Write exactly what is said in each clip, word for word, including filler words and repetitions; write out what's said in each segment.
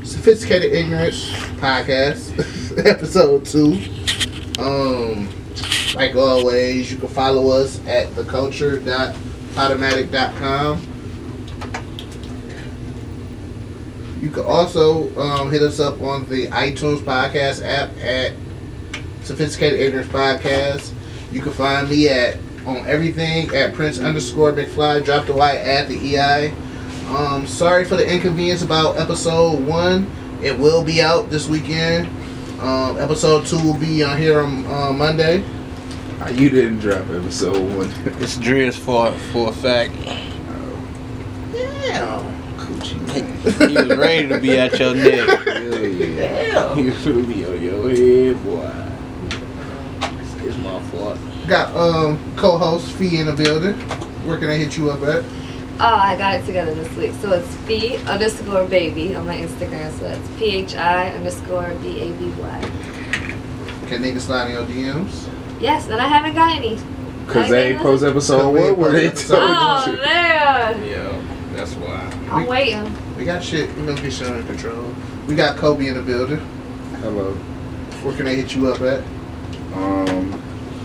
Sophisticated Ignorance Podcast, episode two. Um, like always, you can follow us at the culture dot podomatic dot com. You can also um, hit us up on the iTunes podcast app at Sophisticated Ignorance Podcast. You can find me at on everything at Prince underscore McFly. Drop the Y, add the E I. Um, sorry for the inconvenience about episode one. It will be out this weekend. Um, episode two will be on here on uh, Monday. Uh, you didn't drop episode one. It's Dre's for for a fact. Damn. He was ready to be at your neck. Hell yeah. Damn. You should be on your head, boy. It's my fault. Got um co-host Fee in the building. Where can I hit you up at? Oh, I got it together this week. So it's P underscore baby on my Instagram. So that's P H I underscore B A B Y. Can niggas slide in your D Ms? Yes, and I haven't got any. Cause they ain't post episode one where they told Oh, you. man. Yeah, that's why. I'm waiting. We got shit. We gonna get shit under control. We got Kobe in the building. Hello. Where can I hit you up at? Um,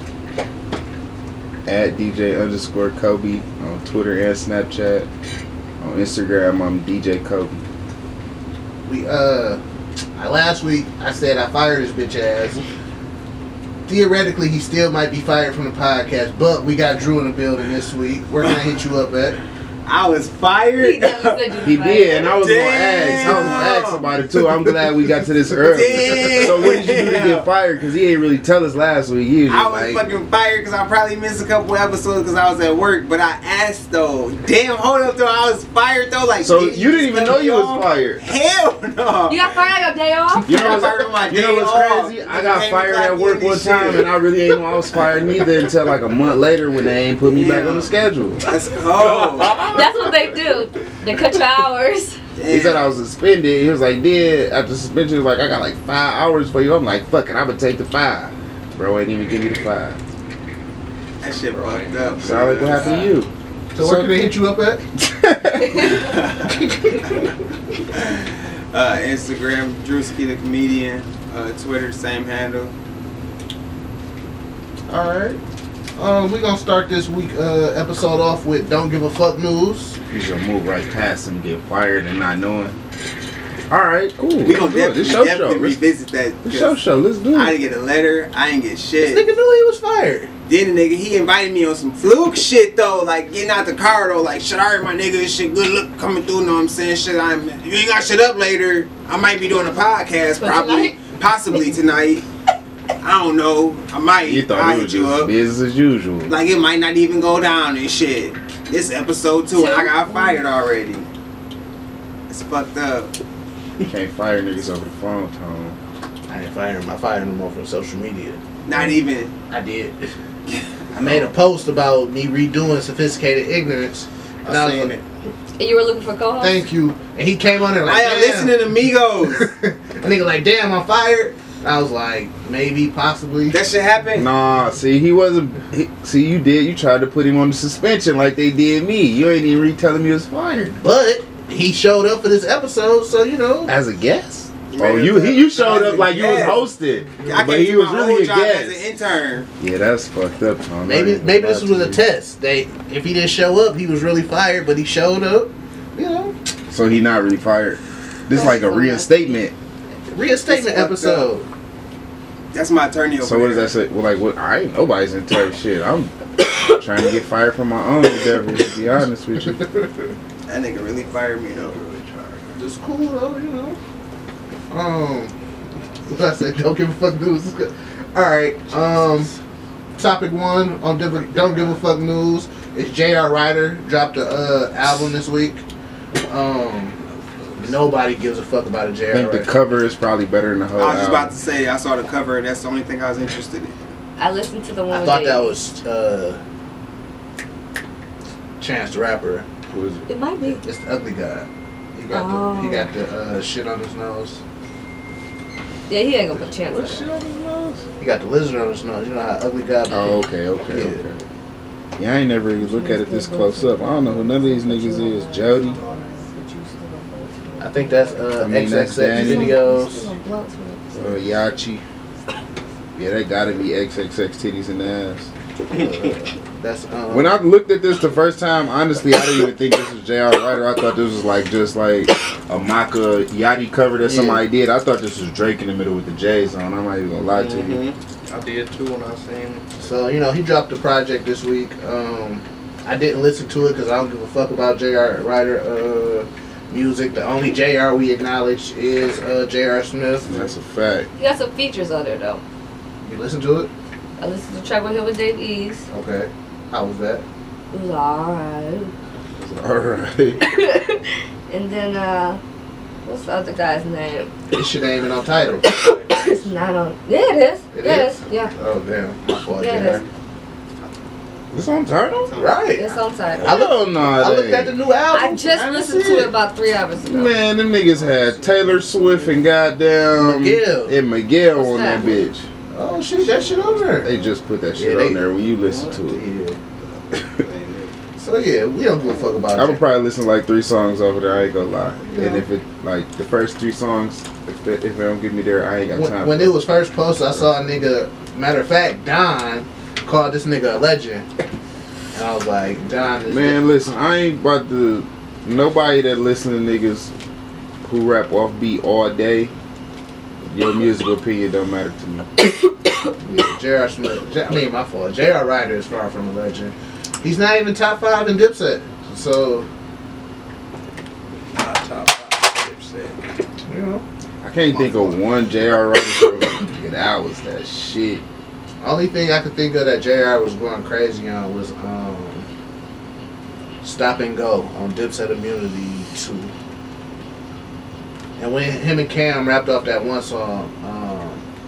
at D J underscore Kobe on Twitter and Snapchat. On Instagram, I'm D J Kobe. We uh, I, last week I said I fired this bitch ass. Theoretically, he still might be fired from the podcast, but we got Drew in the building this week. Where can I hit you up at? I was fired. He never said you He was did, and I was Damn. gonna ask. I was gonna ask somebody too. I'm glad we got to this early. Damn. So what did you do to get fired? Because he ain't really tell us last week. He was I just was like, fucking fired because I probably missed a couple episodes because I was at work. But I asked though. Damn, hold up though. I was fired though. Like, so did you didn't even know you was off? fired. Hell no. You got fired on your day off? You I know got what's, fired on my you know day what's off. crazy? I They got made me fired clock at work in one this time, shit. and I really ain't know I was fired neither until like a month later when they ain't put me back Yeah. on the schedule. That's cold. That's what they do. They cut your hours. He said I was suspended. He was like, then after suspension, he was like, I got like five hours for you. I'm like, fuck it, I'm gonna take the five. Bro ain't even give me the five. That shit fucked up. Sorry, what happened to you? So where can they hit you up at? uh, Instagram, Drewski the comedian. Uh, Twitter, same handle. All right. Um, we gonna start this week uh, episode off with Don't Give a Fuck News. You should move right past him, get fired, and not knowing. All right, cool. We gonna Good. definitely, This show show. definitely Let's, revisit that. this show show. Let's do I it. didn't get a letter. I didn't get This shit. nigga knew he was fired. Then the nigga, he invited me on some fluke shit though, like getting out the car though, like shit, alright my nigga, this shit good look coming through, know what I'm saying? Shit, I'm you ain't got shit up later. I might be doing a podcast For probably, tonight? possibly tonight. I don't know. I might. You thought I'll it hit was you just up. business as usual. Like it might not even go down and shit. This episode two, and I got fired already. It's fucked up. You can't fire niggas over the phone, Tom. I didn't fire him. I fired him off of social media. Not even. I did. I made a post about me redoing Sophisticated Ignorance. And I, I was seen like, it. And you were looking for co-host? thank you. And he came on there like, I am damn. listening to Migos. A nigga like, damn, I'm fired. I was like, maybe, possibly. That shit happened. Nah, see, he wasn't. He, see, you did. You tried to put him on the suspension like they did me. You ain't even re-telling me he was fired. But he showed up for this episode, so you know. As a guest? You Oh, made you it he, as you a- showed as up a like you was guest. hosted, I but came he to was my really old a job as an guest. intern. Yeah, that's fucked up, Tom. Maybe I ain't maybe gonna this lie was to a you. test. They if he didn't show up, he was really fired. But he showed up. You know, So he not re-fired. This like a reinstatement. reinstatement It's fucked episode. That's my attorney over So what does there. that say? Well, like what? I ain't nobody's in touch. Shit, I'm trying to get fired from my own endeavor. To be honest with you. That nigga really fired me though. It's cool though, you know. Um, what I said, don't give a fuck news. All right. Um, topic one on different. Don't give a fuck news. It's J R. Ryder dropped a uh, album this week. Um, nobody gives a fuck about a J I R. think the Ryder. cover is probably better than the whole I was just album. about to say I saw the cover and that's the only thing I was interested in. I listened to the one I with thought that Baby. was uh, Chance the Rapper. Who is it? It might be. It's the ugly guy. He got Oh. the he got the uh, shit on his nose. Yeah, he ain't gonna put a chance What on shit that. on his nose? He got the lizard on his nose. You know how ugly guy. Oh, okay, okay, Yeah. okay. Yeah, I ain't never even look at it this close up. I don't know who none of these niggas is. Jody. I I think that's uh, I mean, that's X X X Daniel. videos. Uh, Yachi. Yeah, that gotta be X X X titties and ass. Uh, that's um, When I looked at this the first time, honestly, I didn't even think this was J R Ryder. I thought this was like just like a Maka Yachty cover that somebody did. I thought this was Drake in the middle with the J's on. I'm not even gonna lie to you. Mm-hmm. I did too when I seen it. So you know he dropped a project this week. Um, I didn't listen to it because I don't give a fuck about J R Ryder uh, music. The only J R we acknowledge is uh, J R Smith. That's a fact. He got some features on there though. You listen to it? I listened to the track with him with Dave East. Okay. How was that? It was alright. All right. And then uh, what's the other guy's name? This shit ain't even on title. It's not on. Yeah, it is. It yeah, is? It is. Yeah. Oh damn, my fault. Yeah, it J R. is. This on title? Right. It's on title. I look- Hell no, I it looked at the ain't. new album. I just I didn't listened see to it about three hours ago. Man, them niggas had Taylor Swift and goddamn Miguel. and Miguel What's on that, that? bitch. Oh shit, that shit on there. They just put that shit Yeah, they- on there when you listen to it. Yeah. So yeah, we don't give a fuck about I would it. probably listen to like three songs over there. I ain't gonna lie. And if it like the first three songs, if it, if it don't get me there, I ain't got time. When, when for it was first posted, I saw a nigga. Matter of fact, Don called this nigga a legend, and I was like, Don is Man, listen, I ain't about to. Nobody that listen to niggas who rap off beat all day, your musical opinion don't matter to me. Yeah, J R Smith. J- I mean, my fault. J R Ryder is far from a legend. He's not even top five in Dipset. So, Not top five Dipset. you know, I can't think of one J R Ryder song that was that shit. only thing I could think of that J R was going crazy on was um, Stop and Go on Dipset Immunity two. And when him and Cam rapped off that one song, um,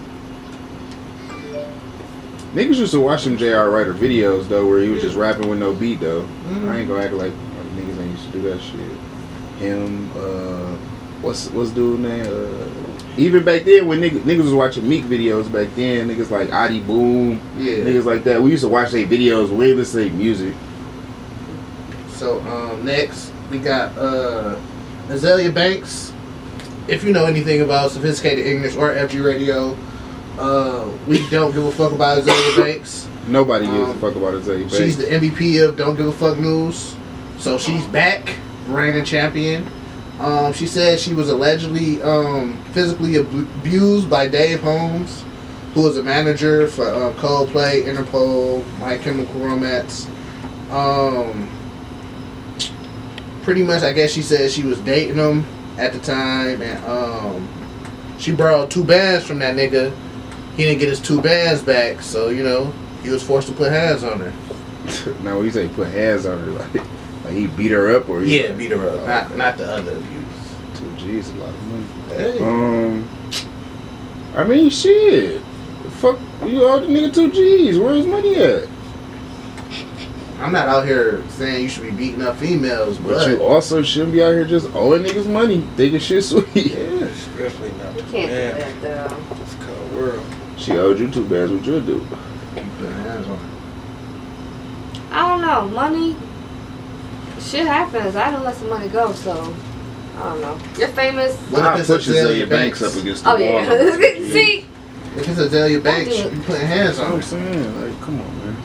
Niggas used to watch them J R Ryder videos though, where he was just rapping with no beat though. Mhm. I ain't gonna act like, like niggas ain't used to do that shit. Him, uh, what's what's dude name? Uh, even back then when niggas, niggas was watching Meek videos back then, niggas like Adi Boom, yeah. niggas like that. We used to watch their videos, we ain't listen to their music. So um, next we got uh, Azalea Banks. If you know anything about Sophisticated Ignorance or F G Radio, uh, we don't give a fuck about Azalea Banks. Nobody gives Um, a fuck about Azalea Banks. She's the M V P of Don't Give a Fuck News. So she's back, reigning champion. Um, she said she was allegedly um, physically ab- abused by Dave Holmes, who was a manager for uh, Coldplay, Interpol, My Chemical Romance. Um, pretty much, I guess she said she was dating him at the time, and um, she borrowed two bands from that nigga. He didn't get his two bands back, so you know he was forced to put hands on her. Now when you say put hands on her, like, like he beat her up or he, Yeah, beat her up, not not the other abuse. two G's a lot of money. Hey. Um, I mean, shit. Fuck, you owe the nigga two G's. Where his money at? I'm not out here saying you should be beating up females, But but, you also shouldn't be out here just owing niggas money, thinking shit sweet. yeah, Especially not You with can't man. do that though. It's a cold world. She owed you two bands. What you do? keep putting hands on her. I don't know. Money, shit happens. I don't let some money go, so I don't know. You're famous. What I'll if it's put Azalea Azalea Banks Banks? up against the Oh wall. yeah. See. If it's Azalea Banks, do it. you putting hands That's what on I'm her. saying. Like, come on, man.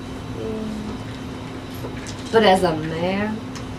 But as a man,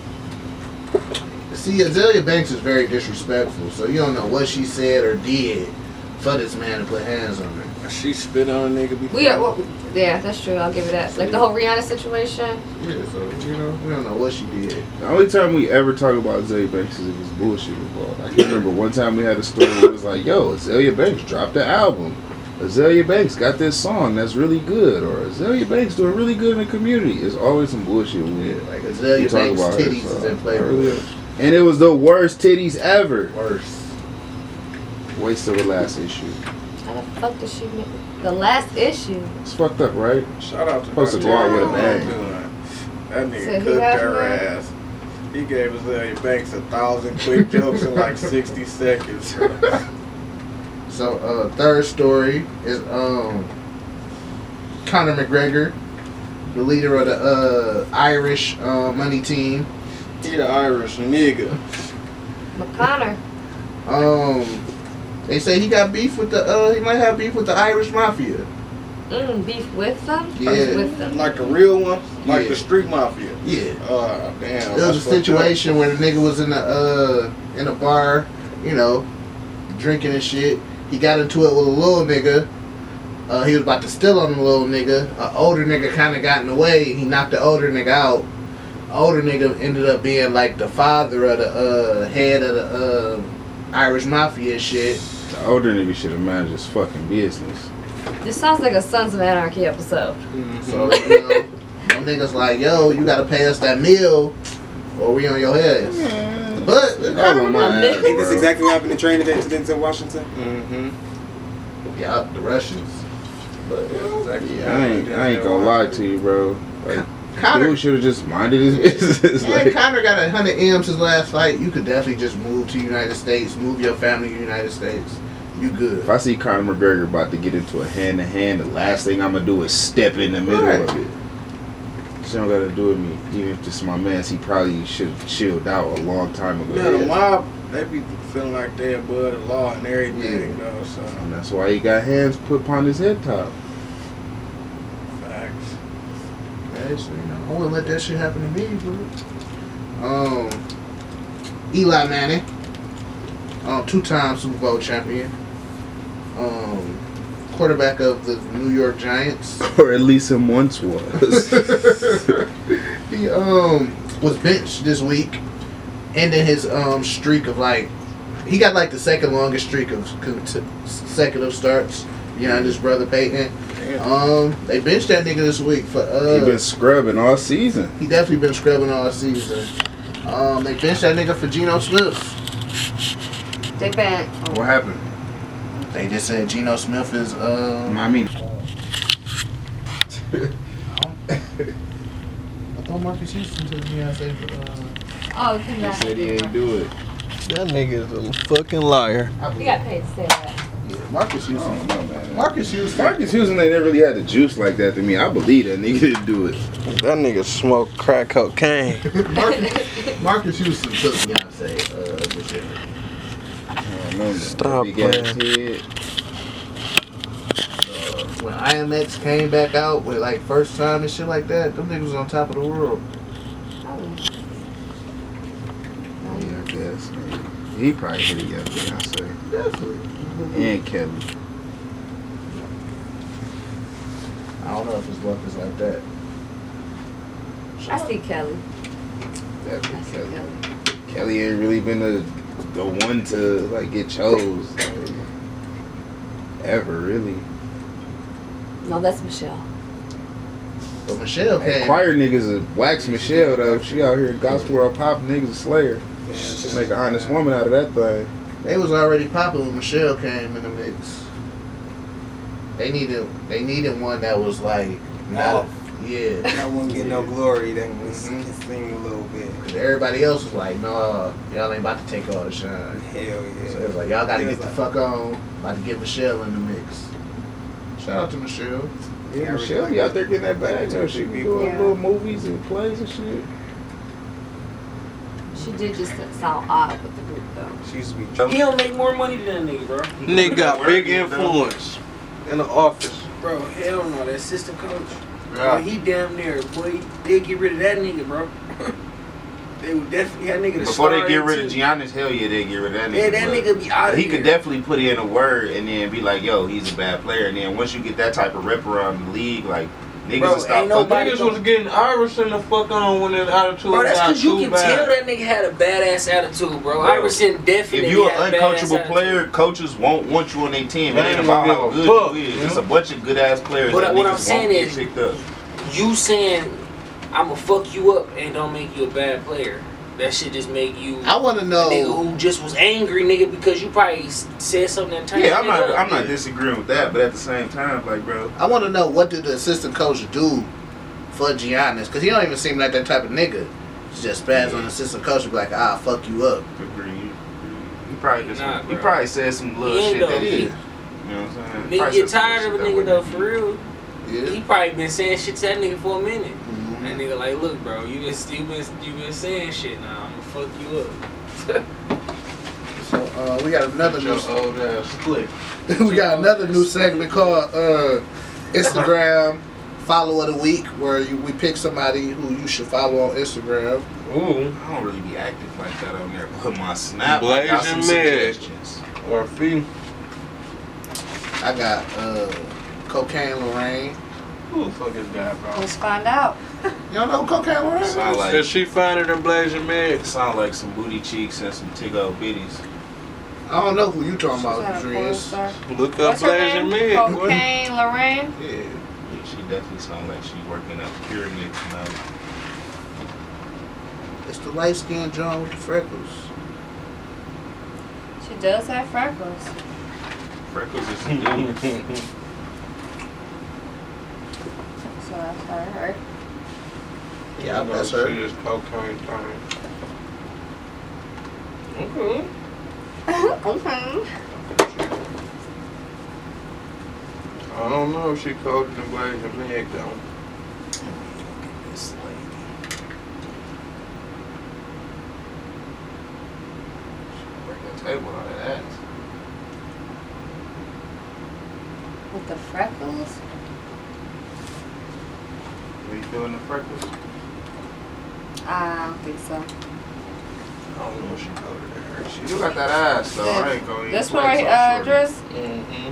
See, Azalea Banks is very disrespectful, so you don't know what she said or did for this man to put hands on her. She spit on a nigga before. we are. Well, yeah, that's true. I'll give it that. Like the whole Rihanna situation. Yeah, so you know we don't know what she did. The only time we ever talk about Azalea Banks is if it's bullshit involved. I can remember one time we had a story where it was like, yo, Azalea Banks dropped the album. Azalea Banks got this song that's really good. Or Azalea Banks doing really good in the community. It's always some bullshit when we, Yeah, like Azalea we talk Banks about titties her. is So, in play. earlier. And it was the worst titties ever. Worse. Waste of the last issue. How the fuck did she make the last issue? It's fucked up, right? Shout out to Supposed to Doctor go out with a Dre. bang. That nigga So he cooked has her one? ass. He gave Azalea Banks a thousand quick jokes in like sixty seconds. So uh, third story is um Conor McGregor, the leader of the uh, Irish uh, money team. He the Irish nigga. McConnor. Um, they say he got beef with the. Uh, he might have beef with the Irish Mafia. Mm, beef with them? Yeah. Or with them? Like the real one? Like Yeah. the street mafia? Yeah. Uh, damn. There was a that's fucked up. situation where the nigga was in a uh in a bar, you know, drinking and shit. He got into it with a little nigga. Uh, he was about to steal on the little nigga. An older nigga kind of got in the way. He knocked the older nigga out. Older nigga ended up being like the father of the uh, head of the uh, Irish Mafia shit. The older nigga should have managed his fucking business. This sounds like a Sons of Anarchy episode. So, you know, them niggas like, yo, you gotta pay us that meal or we on your ass. But, All on my ass, Ain't this bro. exactly what happened in training incidents in Washington? Mm-hmm. yeah, the Russians. But, Exactly. Yeah, I ain't, I ain't gonna lie to you, bro. Like, Connor, dude should have just minded his business. man, Like, Connor got a hundred M's his last fight. You could definitely just move to the United States, move your family to the United States. You good. if I see Conor McGregor about to get into a hand to hand, the last thing I'm gonna do is step in the middle Right. of it. She don't gotta do with me. Even if this is my man, he probably should have chilled out a long time ago. Yeah, the mob, they be feeling like they're above the law and everything, Yeah. though, so. And that's why he got hands put upon his head top. Facts. Okay, so, you know, I wouldn't let that shit happen to me, bro. Um, Eli Manning, um, two-time Super Bowl champion, um, quarterback of the New York Giants. Or at least him once was. He um was benched this week, ending his um streak of like, he got like the second longest streak of consecutive starts behind his brother Peyton. Damn. Um, they benched that nigga this week for uh. He been scrubbing all season. He definitely been scrubbing all season. Um, they benched that nigga for Geno Smith. They back. What happened? They just said Geno Smith is um. I mean, I thought Marcus Houston took me out there for uh. Oh, he congrats. said he ain't do it. That nigga is a fucking liar. We got paid to say that. Yeah, Marcus I Houston. don't know, man. Marcus Houston. Marcus Houston ain't never really had the juice like that to me. I believe that nigga didn't do it. That nigga smoked crack cocaine. Marcus, Marcus Houston took Beyonce uh this year. I don't know, man. Stop Big ass playing. head. Uh, when I M X came back out with like first time and shit like that, them niggas was on top of the world. Yeah, I guess. Man. He probably hit it yesterday, I say. Definitely. And Kelly. I don't know if his luck is like that. I see Kelly. I Definitely see Kelly. Kelly. Kelly ain't really been the the one to like get chose like, ever really. No, that's Michelle. But Michelle Hey, came. choir niggas is wax Michelle though. She out here gospel world pop niggas a slayer. Make an honest woman out of that thing. They was already popping when Michelle came in the mix. They needed they needed one that was like not yeah. I wouldn't get no glory. That was Mhm. can sing a little bit. Cause everybody else was like, no, y'all ain't about to take all the shine. Hell yeah. So it was like, y'all gotta It get was the like- fuck on. About to get Michelle in the mix. Shout out to Michelle. Yeah, Yeah, Michelle be out there getting that bag. You know, she be doing Yeah. little movies and plays and shit. She did just sound odd with the group though. She used to be He don't make more money than that nigga, bro. Nigga got big influence in the office. Bro, hell no, that assistant coach. Yeah. Boy, he damn near, boy, they get rid of that nigga, bro. They would definitely have nigga to Before they star get in rid of too. Giannis, hell yeah, they get rid of that nigga. Yeah, that but nigga be out of He here. could definitely put in a word and then be like, yo, he's a bad player. And then once you get that type of rep around the league, like, niggas Bro, will stop ain't nobody fucking. gonna- Niggas was getting Iverson the fuck on when that attitude Bro, that's got because you too can bad. tell that nigga had a badass attitude, bro. Bro, Iverson definitely If you're had an a badass uncoachable attitude. player, coaches won't want you on their team. It They ain't ain't about gonna how give a good fuck, you is. man. It's a bunch of good ass players But that what niggas I'm saying won't get is- picked up. You saying I'ma fuck you up and don't make you a bad player. That shit just make you I want to a know. nigga who just was angry, nigga, because you probably s- said something that turned Yeah, I'm that not. nigga I'm up. not disagreeing with that, but at the same time, like, bro, I want to know what did the assistant coach do for Giannis? Cause he don't even seem like that type of nigga. He's just spaz on the assistant coach and be like, ah, fuck you up. agree. He probably just. Nah, he bro. probably said some little He ain't shit though. that he. He- You know what I'm saying? Nigga Probably get said some tired of a shit that nigga wasn't- though, for real. Yeah. He probably been saying shit to that nigga for a minute. Mhm. That nigga like, look, bro, you been you been you been saying shit now. I'ma fuck you up. Uh, we got another new. Your old ass split. we got another new segment called uh, Instagram Follow of the Week, where you, we pick somebody who you should follow on Instagram. Ooh. I don't really be active like that on there. But my snap, I got some Blazing Meg. suggestions. Or fee. I got uh, Cocaine Lorraine. Who the fuck is that, bro? Let's find out. You don't know who Cocaine Lorraine is? Sound like, Is she finer than Blazing Meg? it sound like some booty cheeks and some tig old bitties. I don't know who you talking She's about, not a porn Dreams. star. Look up What's her Blazing name? Meg. boy. Cocaine Lorraine. Yeah. Yeah, she definitely sound like she working at the pyramid tonight. It's the light skinned John with the freckles. She does have freckles. Freckles is some dude. So that's her, right? Yeah, that's She her. is cocaine thing. Okay. Okay. I don't know if she colder than Blazing Meg though. This lady. Break that table on that ass. With the freckles? Are you feeling the freckles? I don't think so. I don't know if she colder than her. She You got that ass though. I ain't gonna This even one play right, so uh, short. dress? Mm-hmm.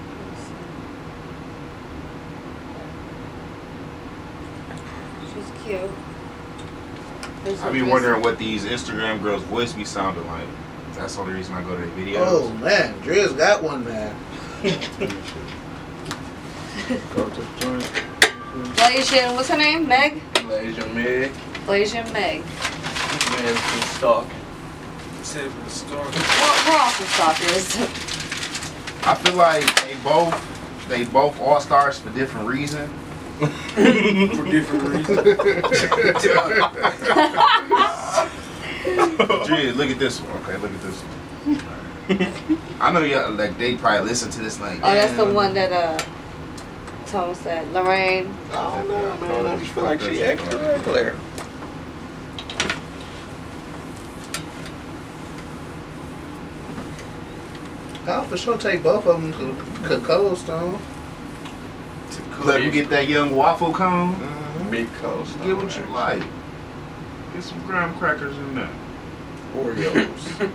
She's cute. There's I a be dress- wondering what these Instagram girls' voice be sounding like. That's the only reason I go to their videos. Oh man, Driz got one man. Go to the joint. Blasian, what's her name? Meg? Blazing Meg. Blasian Meg. Man, some stalking. Except for the story. Well, we're all some stalkers. I feel like they both they both all stars for different reasons. For different reasons. Gee, look at this one. Okay, look at this one. I know y'all like they probably listen to this like. Oh, that's the damn. one that uh Tom said. Lorraine. I don't know, man. I just feel like she extra regular. I'll for sure take both of them to, to Cold Stone. Let me get that young waffle cone. Big coast. Get what you like. Get some graham crackers in there. Oreos.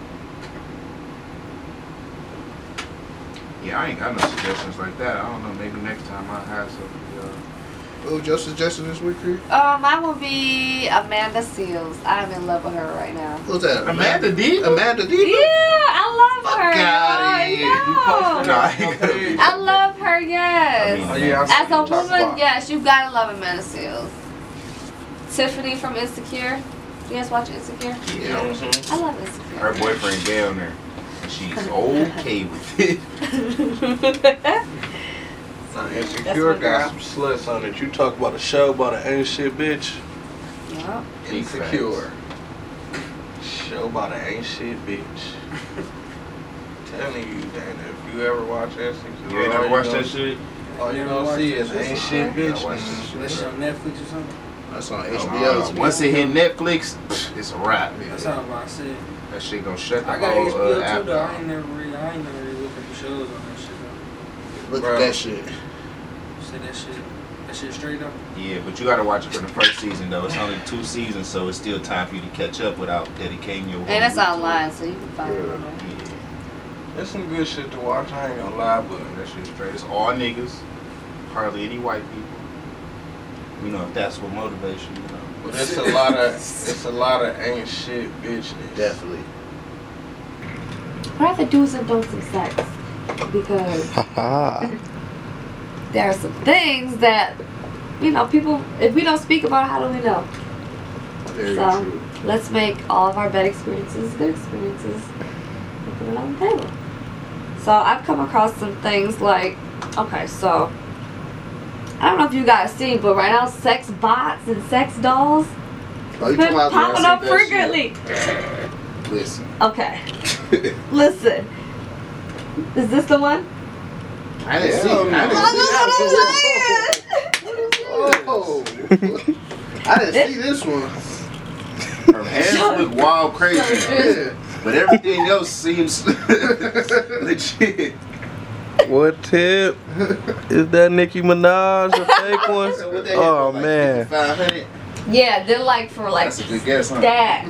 Yeah, I ain't got no suggestions like that. I don't know. Maybe next time I'll have some. Uh, What was your suggestion this week, Creed? Uh, mine will be Amanda Seals. I'm in love with her right now. Who's that? Amanda Diva? Amanda Yeah, Diva? I love Fuck her. outta I here. know. no, I ain't gonna be. I love her, yes. I Oh, mean, yeah, I As see a you talk woman, about. yes, you gotta love Amanda Seals. Tiffany from Insecure. You guys watch Insecure? Yeah. Mhm. I love Insecure. Her boyfriend gay on there. And she's okay with it. Nah, That's Insecure my got girl. some sluts on it. You talk about a show about an ain't shit bitch. Yeah. Big Insecure. Show about an ain't shit bitch. Telling you, Dana, if you ever watch Insecure, You ain't all never watched gonna- that shit? All you You gonna never see watched is that ain't shit? shit I bitch. watched that shit. That shit on Netflix or something? That's on H Uh, B O. once it hit Netflix, it's a wrap. That's all I said. That shit gonna shut the I got whole H B O uh, app too though. I ain't down. never really, I ain't never really looked at the shows on that shit though. Look Bro. at that shit. Say that shit, that shit straight up. Yeah, but you gotta watch it from the first season though. It's only two seasons, so it's still time for you to catch up without dedicating your whole And it's week to online, so you can find it on there. it. Yeah, There's some good shit to watch. I ain't gonna lie, but that shit's straight. It's all niggas, hardly any white people. You know, if that's what motivates you, you know. but it's a lot of it's a lot of ain't shit bitchness. Definitely. I'd rather do's and don'ts of sex because there are some things that, you know, people, if we don't speak about it, how do we know? Very So, true. let's make all of our bad experiences good experiences and put it on the table. So, I've come across some things like, okay, so, I don't know if you guys seen, but right now, sex bots and sex dolls Oh, you been talking about popping that up shit? frequently. Listen. Okay, listen. Is this the one? I didn't see. Hell no. I didn't see that. What Oh. I didn't see this one. Her Hands look wild crazy. Yeah. But everything else seems legit. What tip? Is that Nicki Minaj a fake one? So what they Oh like man. five hundred? Yeah, they're like for like That's a good guess, huh? that.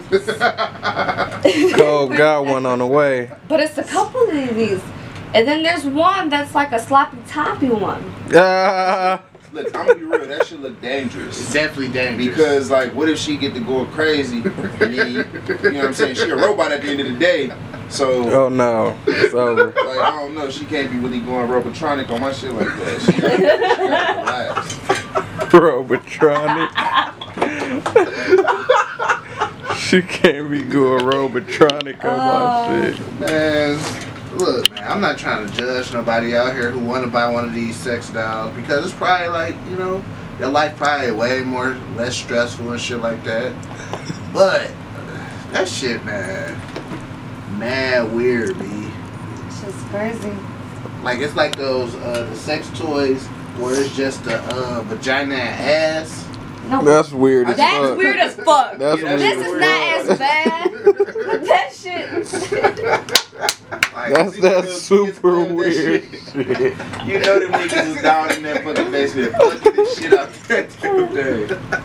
Cole got one on the way. But it's a couple of these. And then there's one that's like a sloppy toppy one. Ah, Look, I'm gonna be real. That shit look It's dangerous. definitely dangerous. Because like, what if she get to going crazy? And then, you know what I'm saying? She a robot at the end of the day. So oh no, it's over. like, I don't know. She can't be really going robotronic on my shit like that. She gotta relax. Robotronic. She can't be going Robotronic on Oh. my shit. Man, look, man, I'm not trying to judge nobody out here who want to buy one of these sex dolls because it's probably like, you know, their life probably way more, less stressful and shit like that. But that shit, man, mad weird, B. It's just crazy. Like, it's like those, uh, the sex toys where it's just a uh, vagina and ass. No, That's weird as that's fuck. weird as fuck. That's Yeah, weird This as is fuck. not as bad. That shit. Like, That's See, that's those super kids love that weird shit. shit. You know them niggas is down in that fucking basement fucking this shit out that damn day.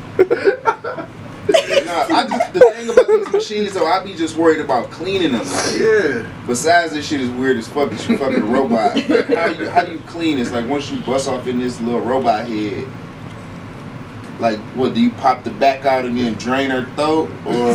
Nah, I just, the thing about these machines though, I be just worried about cleaning them. yeah. Besides this shit is weird as fuck, it's you fucking robot. Like, how you how do you clean? It's like once you bust off in this little robot head. Like, what, do you pop the back out and then drain her throat? Or,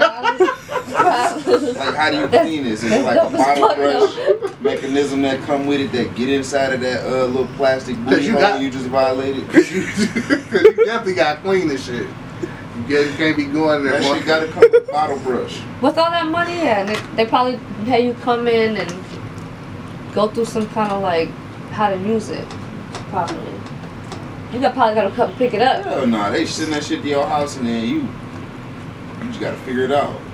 like, how do you clean this? Is it like a bottle brush mechanism that come with it that get inside of that uh, little plastic booty you hole got- you just violated? Cause you, cause you definitely got to clean this shit. You get- you can't be going there. That boy. shit gotta come with a bottle brush. With all that money, yeah, they, they probably have you come in and go through some kind of like how to use it properly. You got probably gotta come pick it up. Hell nah, they send that shit to your house and then you, you just gotta figure it out.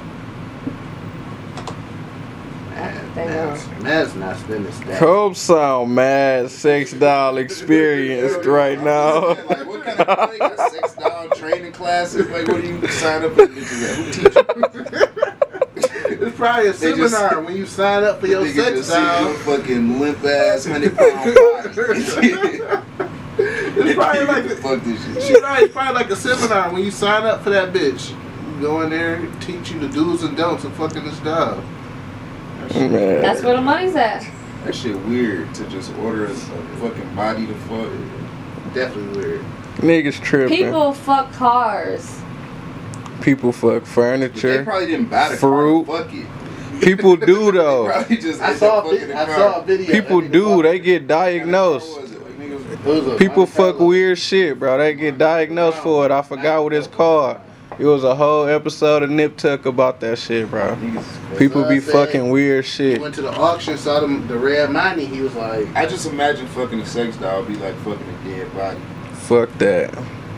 Man, They that's, that's not spending stats. Cope sound mad sex doll experienced right now. Like, what kind of play? Got sex doll training classes? Like, what do you sign up for? Bitches at? Who teach you? It's probably a They just- seminar when you sign up for your Niggas sex just see your doll. fucking limp ass hundred pound body. It's probably like Fuck this shit. she right, it's probably like a seminar when you sign up for that bitch. You go in there and teach you the do's and don'ts of fucking this doll. That shit, Man. That's where the money's at. that shit weird to just order a, a fucking body to fuck. Definitely weird. Niggas tripping. People, People fuck cars. fuck But they furniture. probably didn't buy the Fruit. car. Fuck it. People do They though. probably just I end saw up a fucking vi- the I car. saw a video. People That nigga do. fuck- They get What kind of diagnosed. car was it? Like, niggas- It was a People Monte fuck Carlo. weird shit, bro. They get diagnosed for it. I forgot what it's called. It was a whole episode of Nip Tuck about that shit, bro. niggas is crazy. People be I said- fucking weird He shit. went to the auction, saw them, the red money. He was like, I just imagine fucking a sex doll be like fucking a dead body. Fuck that.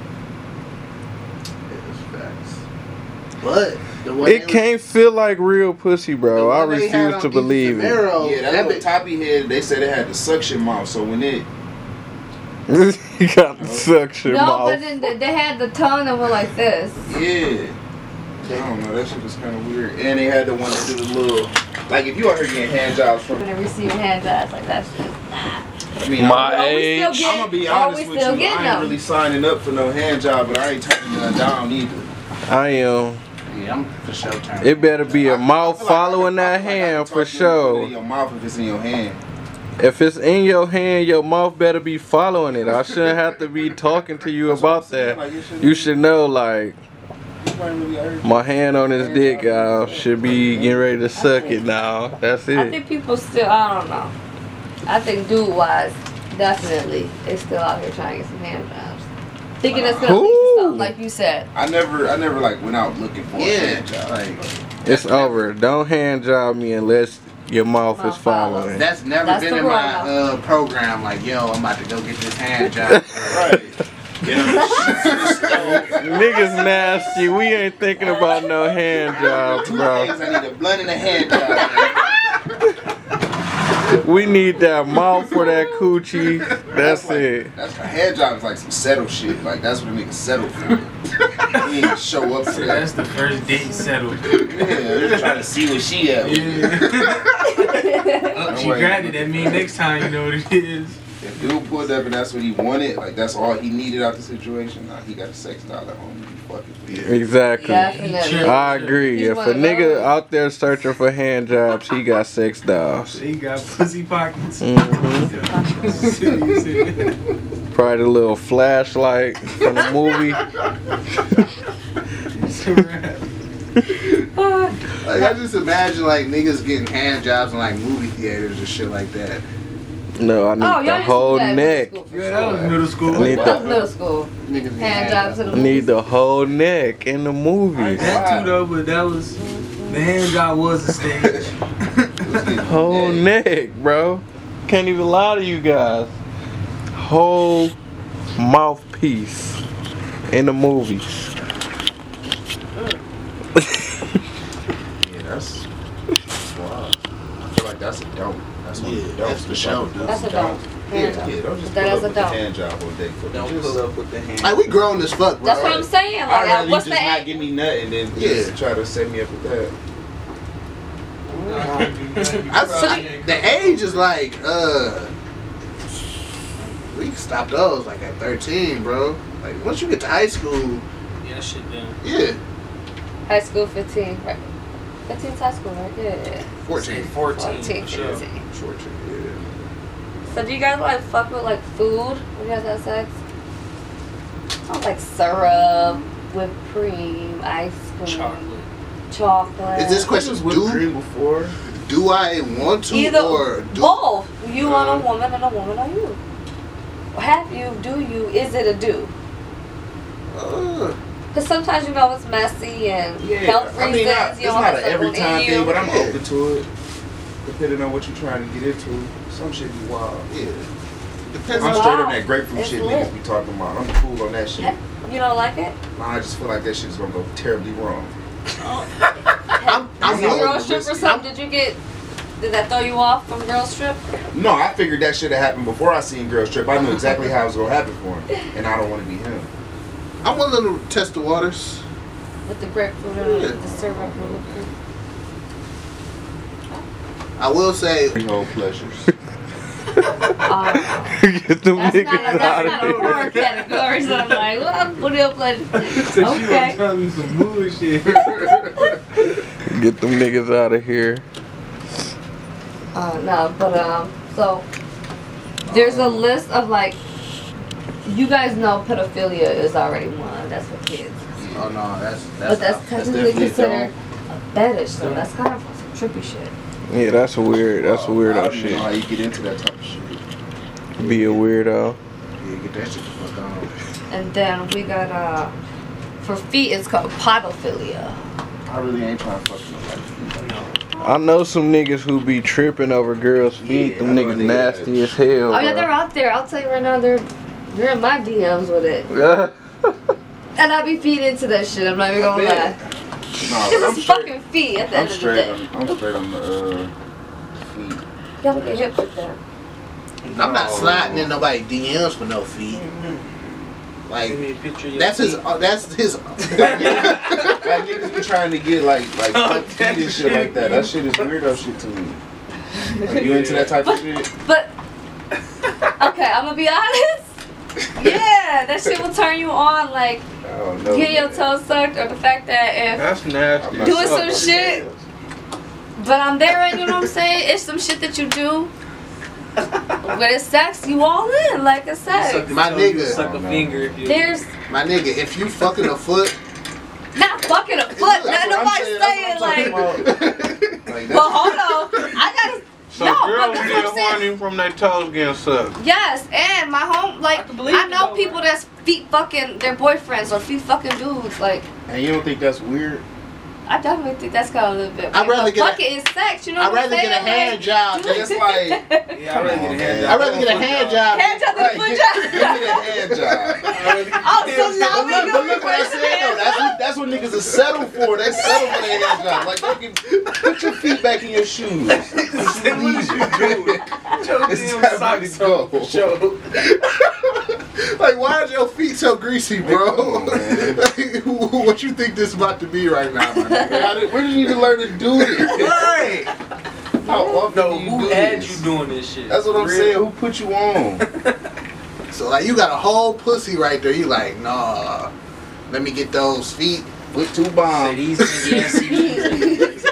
it's facts. But the one It can't feel like real pussy, bro. I refuse to believe it. Yeah, that little toppy head, they said it had the suction mouth, so when it, You got the suction No, mouth. but then they, they had the tongue that went like this. yeah. I don't know, that shit was kind of weird. And they had the one that do the little, like if you out here getting hand jobs from, When they receive hand jobs like that shit. I mean, My I'm, But we still age. get- I'm gonna be oh, honest we with still you, getting I ain't them. really signing up for no hand job, but I ain't turning none down either. I am. Yeah, I'm for sure turning. It better be a I- I mouth feel like I following can- I that feel like I can hand talk for to you and put it in sure. your mouth if it's in your hand. If it's in your hand, your mouth better be following it. I shouldn't have to be talking to you That's what I'm about saying, that. like, it shouldn't You be- should know, like, you ain't really heard- my hand on his dick, y'all, should be getting ready to suck it now. That's I it. think people still, I don't know. I think dude wise, definitely, they still out here trying to get some hand jobs. Thinking it's gonna lead to Who? something, like you said. I never, I never like went out looking for a Yeah, hand job. like It's over. Don't hand job me unless your mouth is Mouth follows. following. that's never That's been the in my rule. uh, program. Like, yo, I'm about to go get this hand job. Right. You know, Niggas nasty. We ain't thinking about no hand jobs, two bro. things, I need a blunt and a hand job. We need that mouth for that coochie. That's like, it. That's a hand job is like some settle shit. Like that's what a nigga settle for. He ain't show up for So that. that's the first date settled. Yeah, they're just trying to see what she at. Yeah. Oh, she Wait. grabbed it. That means next time you know what it is. If dude pulled up and that's what he wanted, like that's all he needed out the situation, nah, he got a sex doll at home. He fucking yeah. Exactly. Definitely. I agree. He's If one a of nigga those. out there searching for hand jobs, he got sex dolls. He got pussy pockets. Mhm. Probably the little flashlight from the movie. Like I just imagine like niggas getting hand jobs in like movie theaters and shit like that. No, I need Oh, y'all the used to whole do that in neck. middle school. Yeah, that was middle school. I need That was the, middle school. Niggas getting Hand jobs in I the need the whole neck in the movie. That too though, but that was the hand job was the stage. Whole neck, bro. Can't even lie to you guys. Whole mouthpiece in the movies. Yeah, that's, that's wild. I feel like that's a don't. That's one of the Yeah, don'ts. that's for sure. That's a don't. Hand job. Yeah, don't just That pull is up a with the don't. hand job on date. Don't Just- pull up with the hand. Like we grown as fuck, bro. That's what I'm saying. I'd Like, rather you what's just the not age? give me nothing than Yeah. just try to set me up with that. I, I, the age is like, uh, we can stop those like at thirteen, bro. Like once you get to high school, Yeah, that shit done. yeah, High school fifteen, right? fifteen's high school, right? Yeah. fourteen, fourteen. fourteen, for sure. fifteen. fourteen, yeah. So do you guys like fuck with like food when you guys have sex? Oh, like syrup, whipped cream, ice cream, Chocolate. chocolate. Is this question Whipped do cream before? do I want to Either or do? both? You on Uh, a woman and a woman on you. Have you? Do you? Is it a do? Uh, Because sometimes you know it's messy and health I reasons. mean, not, you it's don't not have an every something time in thing, you. but I'm Yeah. open to it. Depending on what you're trying to get into. Some shit be wild. yeah. I'm Depends Wow. on. straight on that grapefruit It's shit lit. niggas be talking about. I'm cool on that shit. You don't like it? Nah, I just feel like that shit is gonna go terribly wrong. I'm, I'm Is it willing girl to strip or risk it. something? Did you get? Did that throw you off from girl strip? No, I figured that should have happened before I seen Girl Strip. I knew exactly how it was gonna happen for him, and I don't want to be him. I'm willing to test the waters. With the grapefruit and Yeah. the syrup and whipped cream. I will say, Freehold pleasures. Uh, Get them that's niggas not, out that's of not a here. porn category, so I'm like, well, I'm putting up like, So she okay. gonna tell me some bullshit. Get them niggas out of here. Uh, no, but um, so there's a list of like, you guys know pedophilia is already one. That's for kids, oh no, that's but that's, that's that's technically definitely considered a fetish, so that's kind of some trippy shit. Yeah, that's a weird. That's a I weirdo don't even know how shit. you get into that type of shit. Be a weirdo. Yeah, get that shit the fuck on. And then we got uh, for feet it's called podophilia. I really ain't trying to fuck with nobody. I know some niggas who be tripping over girls' feet. Yeah, Them I know niggas a nigga nasty that- as hell. Oh yeah, bro. they're out there. I'll tell you right now, they're they're in my D Ms with it, Yeah. and I be feeding into that shit. I'm not even gonna lie. Nah, Cause but I'm it's straight. fucking feet at the I'm end of the straight day. on. I'm straight on the uh, feet. Y'all get hip with that. I'm not sliding in nobody's D Ms for no feet. Like Send me a picture of your that's his. feet. Uh, that's his. Like niggas be trying to get like like Oh, foot feet and shit like that. That shit is weirdo shit to me. Like, you into that type of shit? But okay, I'm gonna be honest. Yeah, that shit will turn you on. Like I don't know. getting your man. toes sucked, or the fact that if That's nasty. I'm not Doing sure. some shit. But I'm there, and you know what I'm saying? It's some shit that you do. When it's sex, you all in, like it's Suck sex. a My toe, nigga. you Suck Oh, a no. finger if you. There's My nigga, if you fucking a foot, not fucking a foot. That's Not what I'm nobody's saying, saying, that's what I'm like. Like, Well, that's- hold on. I gotta. So No, but girls that's what get I'm saying. horny from their toes getting sucked. Yes, and my home, like, I I, can believe it, know though, people right? that's feet fucking their boyfriends or feet fucking dudes. Like, And you don't think that's weird? I definitely think that's got a little bit. I'd rather but get a- fuck it, it's sex, you know I'd what I'm rather get a saying? hand Like, job. do It's it. like Yeah, I'd rather get a hand job. I'd rather get a hand job. Hand job than a Right, foot get- job. Give me that hand job. Oh, so now But we look, but gonna look what I said though. That's what that's what niggas are settled for. They settle for their hand job. Like they can put your feet back in your shoes. What is you doing? Your It's damn time to socks go. on show. Like why is your feet so greasy, bro? Come on, man. Like, what you think this about to be right now, my nigga? How did- Where did you even learn to do this? Right. How often No, do you who do had this? you doing this shit? That's what I'm Real. saying. Who put you on? So like you got a whole pussy right there. You like, nah. Let me get those feet. With two Say bombs. these niggas C Ds.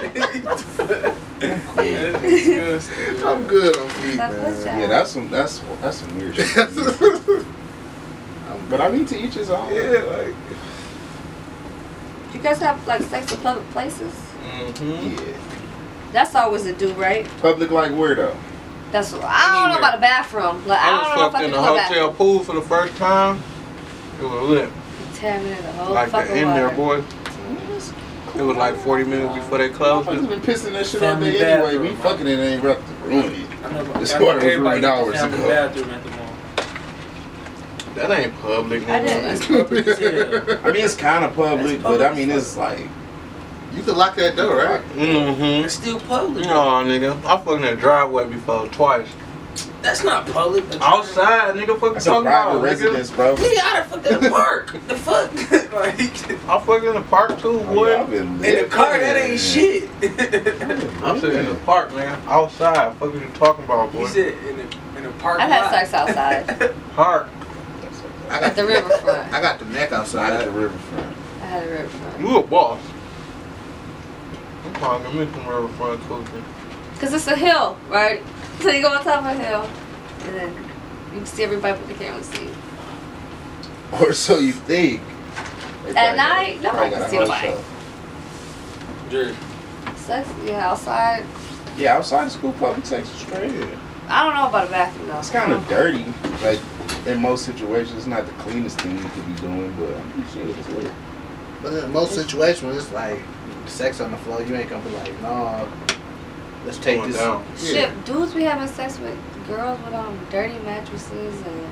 I'm good on feet, That's man. what's Yeah, that's some that's that's some weird shit. But I mean, to each his own. Yeah, like. You guys have like sex in public places? Mm-hmm. Yeah. That's always a do, right? Public like where though? That's what, I don't know about a bathroom. Like I, I don't know was if fucked I in can the go back. hotel pool for the first time. It was lit. Ten minutes, the whole Like fucking the in there, water. boy. It was like forty minutes before they closed Motherfuckers it. been pissing that shit all Family day anyway. bathroom, We man. fucking it ain't rough to ruin it. I know, This I know water was everybody ruined got the hours family ago. bathroom at the mall. That ain't public. I nigga. didn't. I mean, it's kind of public, It's but I public. mean, it's like You can lock that door, right? Mm-hmm. It's still public. No, nigga. I fucked in the driveway before twice. That's not public. That's Outside, nigga. Fucking it's a talking private about, nigga. residence, bro. Nigga, I done fucked in the park. The fuck? Like, I fucked in the park too, Oh, boy. yeah, I've been in the lit, car, that man. ain't shit. I'm sitting in the park, man. Outside. Fuck what you talking about, boy? He said in the in the park. I've had lot. sex outside Park. I at the riverfront. I got the neck Not outside. at the riverfront. I had a riverfront. You a boss. I'm talking me some riverfront cooking. Cause it's a hill, right? So you go on top of a hill, and then you can see everybody but the camera see. Or so you think. They At probably night, got- nobody probably can got see a nobody. house Jersey. Sex, yeah, outside. show. Yeah, outside of school, public sex is straight. I don't know about a bathroom though. It's kind of dirty. Like, in most situations, it's not the cleanest thing you could be doing, but I'm pretty sure it's lit. But in most situations, it's like sex on the floor. You ain't gonna be like, nah. Let's take Going this. down. Yeah. Shit, dudes be having sex with girls with um dirty mattresses and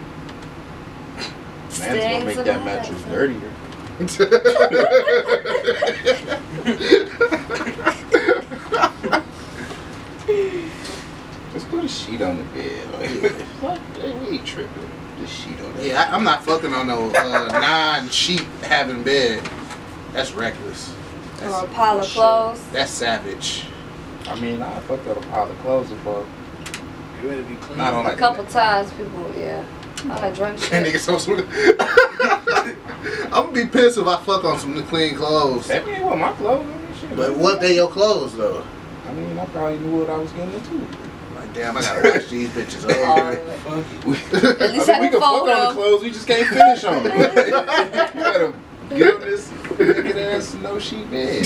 Man's gonna stains make and that all mattress stuff. dirtier. Just put a sheet on the bed. Like, fuck, they ain't tripping. Just sheet on the Yeah, I, I'm not fucking on no uh, non-sheet having bed. That's reckless. That's, Or a pile of clothes. that's savage. I mean, I fucked up a pile of clothes before. You ready to be clean? Not on A like couple times, people, yeah. I had drunk That shit. nigga so sweet. I'm gonna be pissed if I fuck on some clean clothes. That ain't what my clothes. I mean, shit. But what they your clothes though? I mean, I probably knew what I was getting into. Like damn, I gotta watch these bitches over. Fuck At least I mean, we have can a fuck on the photo. clothes, we just can't finish on them. You gotta get on this naked ass no sheet bed.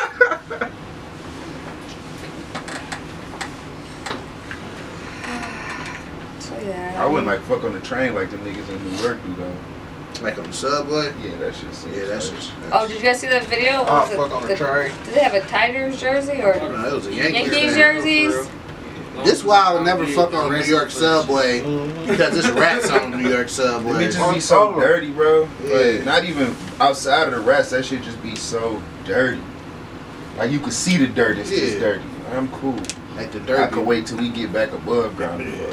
So yeah. I wouldn't like fuck on the train like the niggas in New York do though. Like on the subway. Yeah, that shit seems Yeah, that's like- just. Oh, did you guys see that video? Oh, Was it fuck on the the- train. Did they have a Tigers jersey or No, it was a Yankees. Yankees thing. jerseys? This why I'll never fuck on New York subway Mm-hmm. because it's rats on New York The subway. bitches be so Over. dirty, bro. Yeah. Like, not even outside of the rest, that shit just be so dirty. Like you could see the dirt, it's just Yeah. dirty. I'm cool. Like the I dirt. could wait till we get back above ground. Yeah.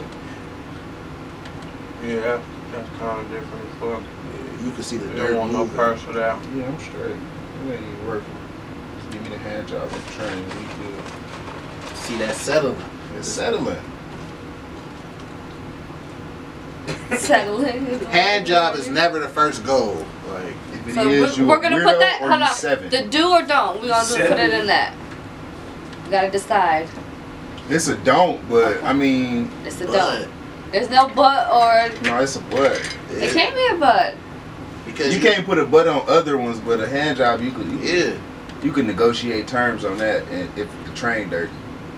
Yeah, that, that's kind of different as fuck. You can see the You dirt. don't want no moving. parts of that. Yeah, I'm straight. It ain't even working. Just give me the hand job on the train. We good. See that settling. It's settling. settling? Hand job is never the first goal. Like If it So is, we're, you we're a gonna weirdo put that. or Hold you on. seven. The do or don't. We're gonna do, put it in that. We gotta decide. It's a don't, but I mean, It's a but don't. There's no but or no, it's a but. it can't be a but. because You can't put a but on other ones, but a hand job you could. You, Yeah. you could negotiate terms on that, and if the train dirty.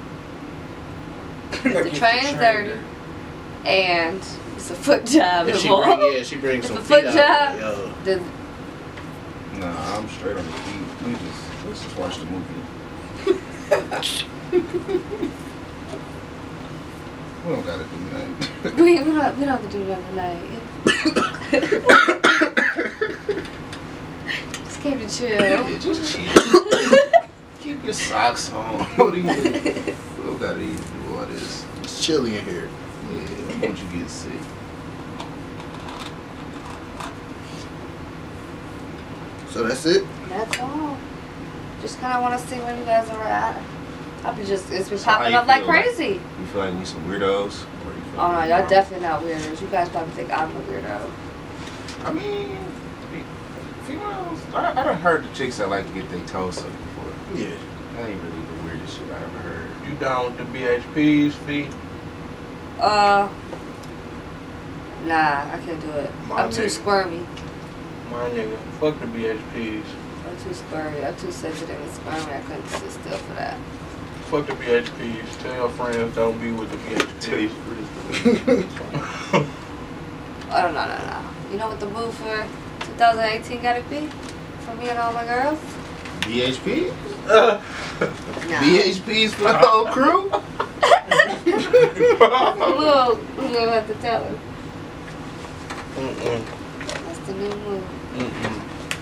The train's dirty. And it's a foot job. If she involved. bring, yeah, she brings It's some a foot feet out. job. Yo. The, Nah, I'm straight on the feet. We just we let's just watch the movie. We don't gotta do nothing. We, we, don't, we don't have to do nothing tonight. Just came to chill. Yeah, just chill. Keep your socks on. What do you mean? We don't gotta even do all this. It's chilly in here. Yeah, don't you get sick. So that's it. That's all. Just kind of want to see where you guys are at. I've been just, it's been So how popping you up like feel? Like- crazy. You feel like we some weirdos? Or you feel Oh no, like y'all we definitely not weirdos. You guys probably think I'm a weirdo. I mean, females. I, I done heard the chicks that like to get their toes sucked before. Yeah. That ain't really the weirdest shit I ever heard. You down with the B H Ps, feet? Uh, nah, I can't do it. My I'm too nigga. squirmy. My nigga, fuck the B H Ps. I'm too squirmy. I'm too sensitive and squirmy. I couldn't sit still for that. Fuck the B H Ps. Tell your friends don't be with the B H Tell you Ps. Oh no, no, no. You know what the move for twenty eighteen gotta be? For me and all my girls? B H P? Nah. B H Ps for the whole crew? Look, we're gonna have to tell her. Mm-mm. That's the new move. Mm-mm.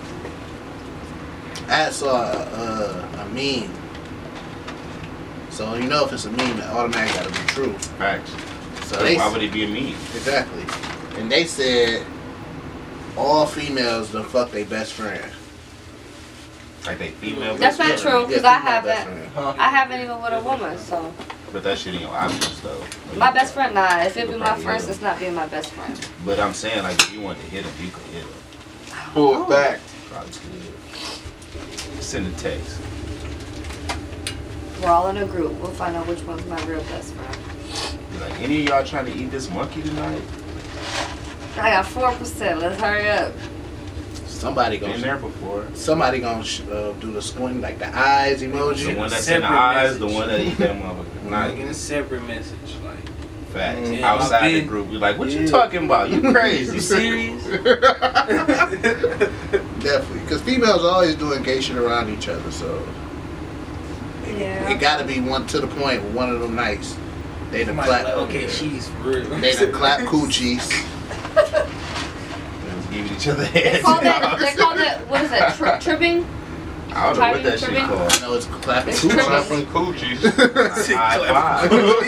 I saw uh, a meme. So you know if it's a meme, it automatically gotta be true. Facts. So So they why would it be a meme? exactly, and they said all females done fuck their best friend. Like they female That's best not friend? true, because Yeah, I female best haven't. friend. I haven't even with a woman, so. But that shit in your options though. My best friend, nah. If it be my Probably first, will. it's not being my best friend. But I'm saying like if you want to hit him, you could hit him. Pull it back. Probably could. Send a text. We're all in a group. We'll find out which one's my real best friend. Be like, any of y'all trying to eat this monkey tonight? I got four percent. Let's hurry up. Somebody Been gonna there before. somebody gonna sh- uh, do the squint like the eyes The emoji. one that's in the Separate eyes, the message. one that eat that motherfucker. Like Not in a separate message, like facts. Mm. Outside Yeah, the I've group, you're like, what you Yeah. talking about? You crazy? you serious? Definitely, because females are always doing gay shit around each other. So it, Yeah. it gotta be one to the point with one of them nights. They done Somebody clap. like, okay, she's for real. They done clap coochies. They was giving each other They heads. call that. They call that. What is that? Tri- tripping? I don't know what that shit Tripping? I called. know it's clapping It's coochies. Clapping coochies. High five.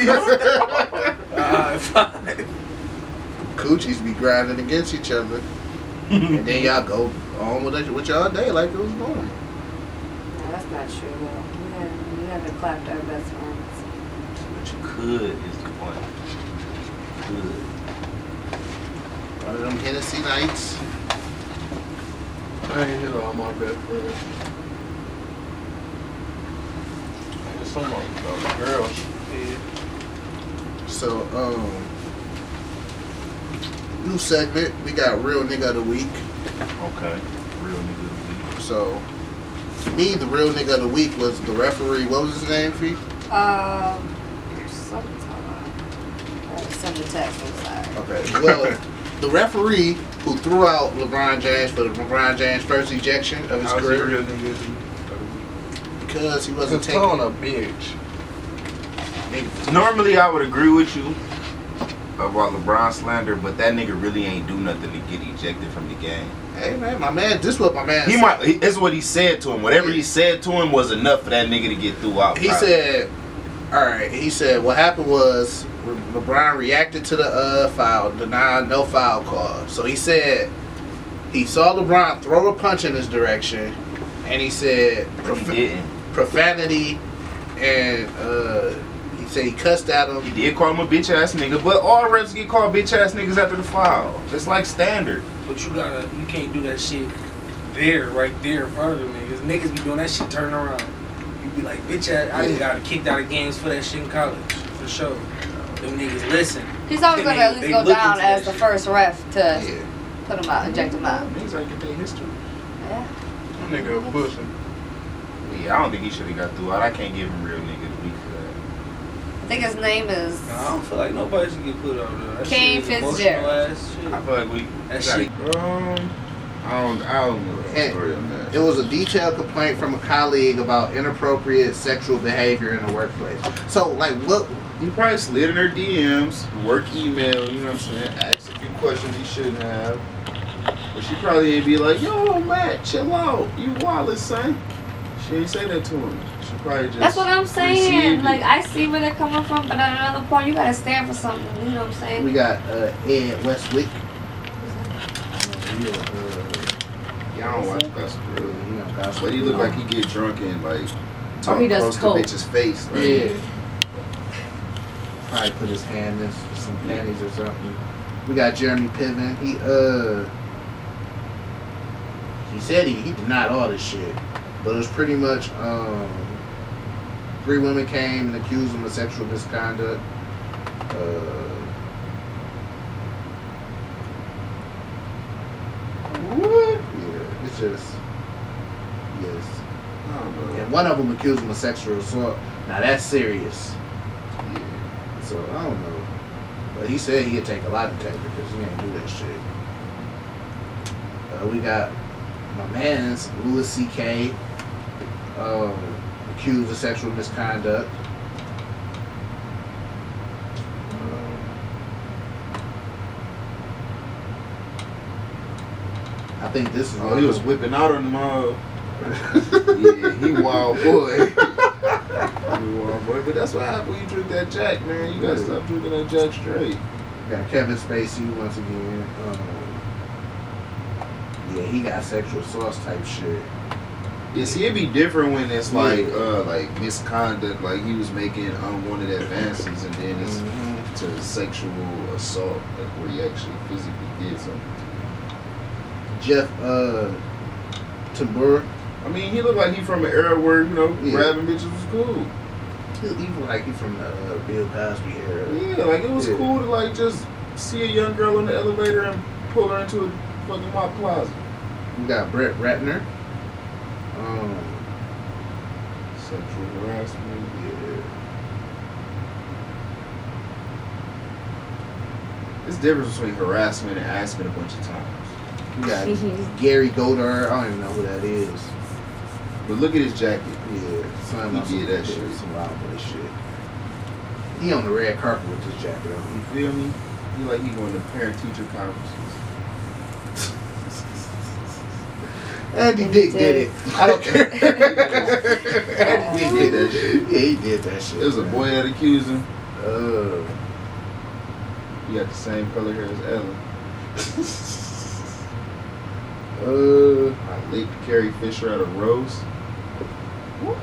Uh, fine. Coochies be grinding against each other, and then y'all go on with it, with y'all day like it was normal. No, that's not true. Though. We haven't, we haven't clapped our best friends. But you could is the point. Could. One of them Hennessy nights. I ain't hit all my best friends. There's some of them, though. Girls. So, um, new segment. We got Real Nigga of the Week. Okay. Real nigga of the week. So, to me, the Real Nigga of the Week was the referee. What was his name, Fee? Um, something. Uh, send the text. I'm sorry. Okay. Well, the referee who threw out LeBron James for the LeBron James first ejection of his How's he career real nigga of the week? because he wasn't Just calling taking. a bitch. Normally, I would agree with you about LeBron slander, but that nigga really ain't do nothing to get ejected from the game. Hey man, my man, this is what my man He said. might. He, this is what he said to him. Whatever he said to him was enough for that nigga to get threw out. He probably. said, all right, he said what happened was Le- LeBron reacted to the uh, foul, denied no foul call. So he said he saw LeBron throw a punch in his direction, and he said But prof- he didn't. profanity, and uh, he said he cussed at him. He did call him a bitch ass nigga, but all refs get called bitch ass niggas after the foul. It's like standard. But you gotta, you can't do that shit there, right there in front of the niggas. Niggas be doing that shit, turn around. You be like, bitch, I, I just got kicked out of games for that shit in college, for sure. Them niggas listen. He's always They- gonna at least they go look down into as that the shit. first ref to Yeah. put him out, eject him out. Niggas like get their history. Yeah. That nigga a pussy. Yeah, I don't think he should have got through out. I can't give him real nigga the week for that. I think his name is. Nah, I don't feel like nobody should get put on there. That Kane shit is Fitzgerald. emotional ass shit. I feel like we That gotta- shit. Um, I don't, I don't know the And story on that. It was a detailed complaint from a colleague about inappropriate sexual behavior in the workplace. So, like, what? He probably slid in her D Ms, work email, you know what I'm saying? Asked a few questions he shouldn't have. But she probably ain't be like, yo, Matt, chill out. You wildin', son. She ain't say that to him. She probably just. That's what I'm saying. received Like, it. I see where they're coming from, but at another point, you gotta stand for something. You know what I'm saying? We got uh, Ed Westwick. Yeah, uh, Yeah, I don't watch gossip uh, really. you know, gossip. But he look like he get drunk and like talk Or he does close to coke. bitch's face. Like, Yeah. Probably put his hand in some panties or something. We got Jeremy Piven. He uh he said he, he denied all this shit. But it was pretty much um three women came and accused him of sexual misconduct. Uh What? Yeah, it's just yes. I don't know. And one of them accused him of sexual assault. Now that's serious. Yeah. So I don't know. But he said he'd take a lot to take it because he ain't do that shit. Uh, we got my man's Louis C K um, accused of sexual misconduct. Um, I think this is. Oh, he was whipping out on them all. Yeah, he wild boy. He wild boy. But that's what happens when you drink that Jack, man. You gotta stop drinking that Jack straight. Got Kevin Spacey once again. Um, yeah, he got sexual assault type shit. Yeah, see, it'd be different when it's like, uh, like misconduct, like he was making unwanted advances, and then it's Mhm. to sexual assault, like where he actually physically did something. Jeff uh, Tambura. I mean, he looked like he from an era where, you know, Yeah. grabbing bitches was cool. He even like he from the uh, Bill Cosby era. Yeah, like it was Yeah. cool to like just see a young girl in the elevator and pull her into a fucking mop closet. We got Brett Ratner. Um, Sexual harassment. yeah. There's a difference between harassment and asking a bunch of times. We got Gary Goddard. I don't even know who that is. But look at his jacket. Yeah, son He must did have that did shit. Some wild boy shit. He on the red carpet with his jacket on. You feel me? He like he going to parent-teacher conferences. Andy Dick did it. I don't care. Andy He Dick did that shit. Yeah, he did that shit. It was a boy that accused him. Uh, He got the same color hair as Ellen. uh, I licked Carrie Fisher at a roast. What?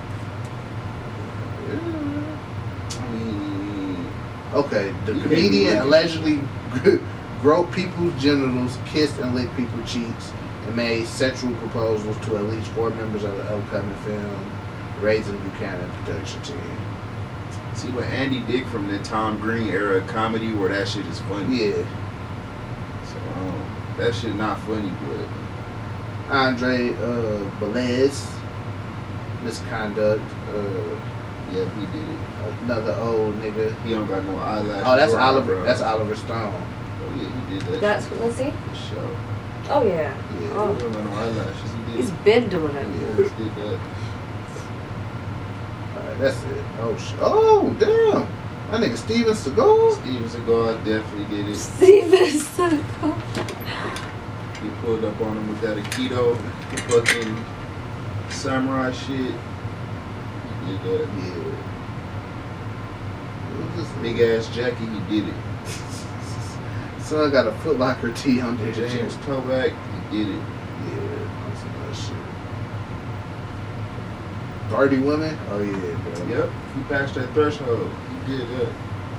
I mean, okay, the You can't comedian be like- allegedly groped people's genitals, kissed and licked people's cheeks, and made sexual proposals to at least four members of the upcoming film Raising Buchanan production team. see what Andy Dick from the Tom Green era of comedy where that shit is funny. Yeah, So um, that shit not funny, but Andre uh, Belez, misconduct. Uh, yeah, he did it. another old nigga. He don't got no eyelashes. Oh, that's or Oliver. eyebrows. That's Oliver Stone. Oh yeah, he did that. That's shit let's see. for sure. Oh yeah. Yeah. He Oh, don't got no eyelashes. He did. he's it. been doing it. Yeah, he did that. Alright, that's it. Oh shit. Oh damn. That nigga Steven Seagal. Steven Seagal definitely did it. Steven. He pulled up on him with that Aikido, fucking samurai shit. He did that. Yeah. Big ass jacket, he did it. Son got a Foot Locker tee under his James jeans. Toback, he did it. Yeah, that's some other shit. Dirty women? Oh yeah, bro. Yep, he passed that threshold. He did that.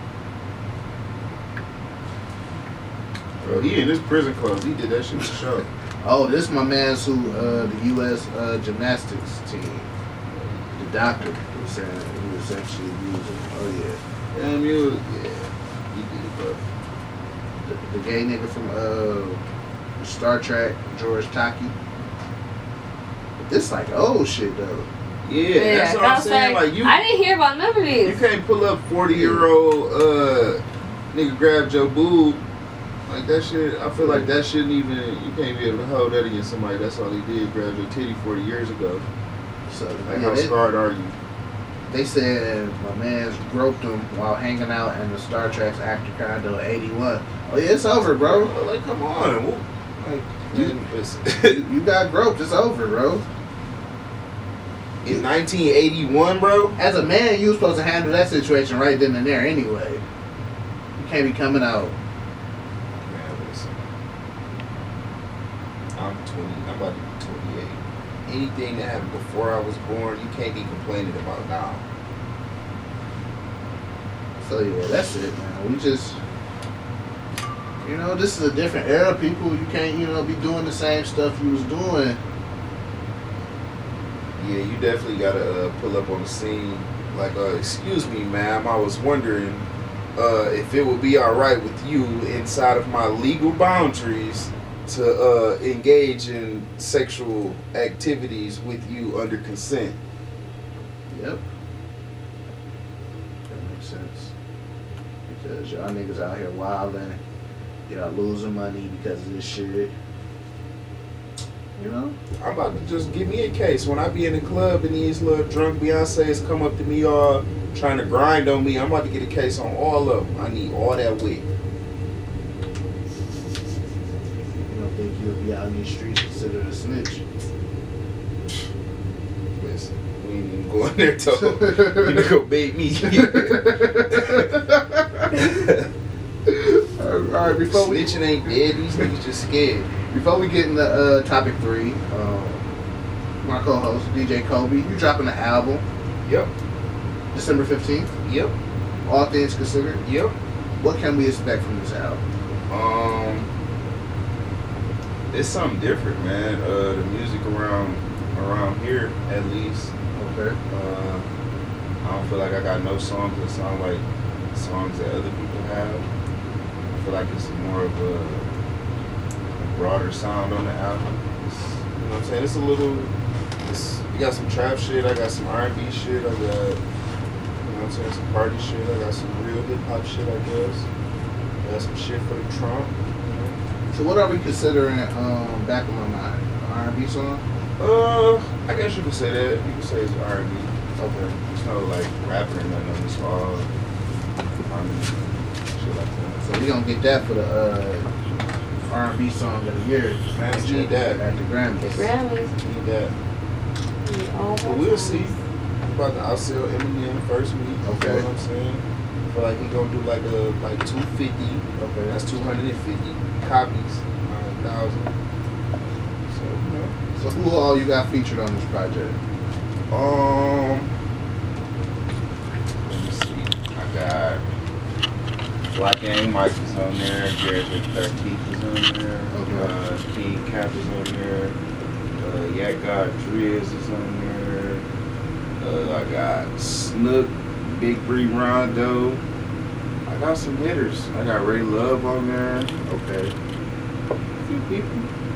Bro, he in his prison clothes. He did that shit for sure. Oh, this my man's who uh, the U S uh, gymnastics team. The doctor was saying he was sexually abusing. Oh yeah. Damn you, yeah, he did it, bro. The, the gay nigga from uh, Star Trek, George Takei. But this like old shit though. Yeah, that's what I'm was saying. Like you, I didn't hear about none of you these. can't pull up forty year old uh, nigga grab your boob Like that shit, I feel like that shouldn't even, you can't be able to hold that against somebody. That's all he did, grab your titty forty years ago. So, Like, yeah, how they, scarred are you? they said my man's groped him while hanging out in the Star Trek's actor condo at eighty-one. Oh yeah, it's over, bro. Like, come on. Well, like, You- man, listen. You got groped. It's over, bro. In nineteen eighty-one, bro? As a man, you was supposed to handle that situation right then and there anyway. You can't be coming out. Man, listen. I'm twenty, I'm about to be twenty-eight. Anything that happened before I was born, you can't be complaining about now. So yeah, that's it, man. We just, you know, this is a different era, people. You can't, you know, be doing the same stuff you was doing. Yeah, you definitely gotta uh, pull up on the scene. Like, uh, excuse me, ma'am, I was wondering uh, if it would be all right with you inside of my legal boundaries to uh, engage in sexual activities with you under consent. Yep. That makes sense. Because y'all niggas out here wilding, y'all losing money because of this shit. You know? I'm about to just give me a case. When I be in the club and these little drunk Beyonces come up to me all trying to grind on me, I'm about to get a case on all of them. I need all that weight. You don't think you'll be out in these streets considered a snitch? Listen, we ain't even going there, though. You need to go bait me. Alright, before we Snitching ain't dead. These niggas just scared. before we get into uh, topic three, um, my co-host D J Kobe, you dropping the album Yep. December fifteenth. Yep. All things considered, Yep. what can we expect from this album? Um, it's something different, man. Uh, the music around around here, at least. Okay. Uh, I don't feel like I got no songs that sound like songs that other people have. I feel like it's more of a, a broader sound on the album. It's, you know what I'm saying? It's a little. It's you got some trap shit. I got some R and B shit. I got. You know what I'm saying? Some party shit. I got some real hip hop shit, I guess. I got some shit for the trunk. You know? So what are we considering um, Back of My Mind? An R and B song? Uh, I guess you could say that. You could say it's R and B. Okay. There's no like rapping or nothing. It's all harmony, shit like that. So we gonna get that for the uh, R and B song of the year. Man, we need that. At the Grammys. Grammys. Need that. We all But we'll see. I'm about to outsell Eminem first week. Okay. You know what I'm saying? I feel like he gonna do like a like two fifty. Okay. That's two hundred fifty copies. one thousand. So, you know. So who all you got featured on this project? Um, let me see. I got Black Gang Mike is on there. Garrett Thirteeth is on there. Okay. Uh, King Cap is on there. Uh, Yak God Driz is on there. Uh, I got Snook, Big Bree Rondo. I got some hitters. I got Ray Love on there. Okay. A few people.